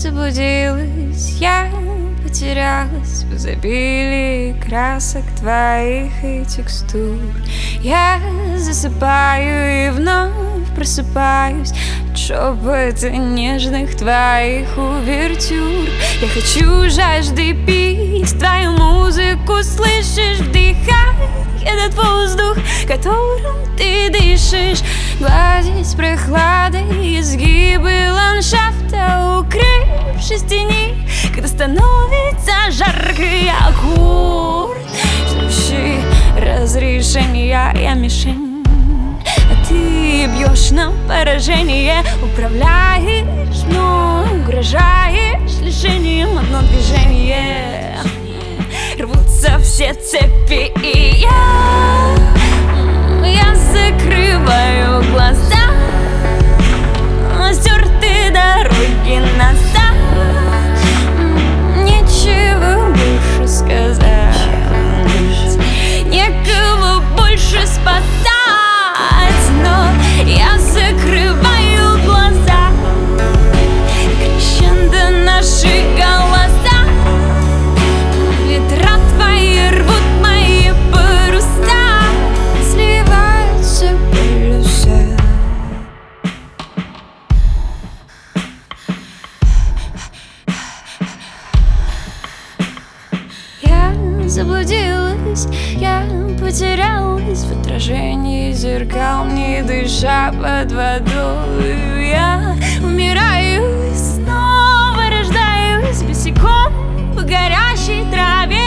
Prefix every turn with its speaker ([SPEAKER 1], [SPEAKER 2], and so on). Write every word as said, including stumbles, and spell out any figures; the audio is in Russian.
[SPEAKER 1] заблудилась, я потерялась в изобилии красок твоих и текстур. Я засыпаю и вновь просыпаюсь от шепота нежных твоих увертюр. Я хочу жаждой пить твою музыку, слышишь, вдыхай этот воздух, которым ты дышишь, гладить прохладой изгибы ландшафта, укрывшись в тени, когда становится жарко. Я аккорд, ждущий разрешения, я мишень, а ты бьешь на поражение, управляешь мной, угрожаешь лишением. Одно движение, рвутся все цепи, и я, я закрываю глаза, стерты дороги назад, нечего больше сказать, некого больше спасать, но я закрываю глаза, крещендо наши голоса, ветра твои рвут мои паруса, сливаются полюса. Я заблудилась, я потерялась в отражении зеркал, не дыша под водой. Я умираю и снова рождаюсь босиком по горящей траве.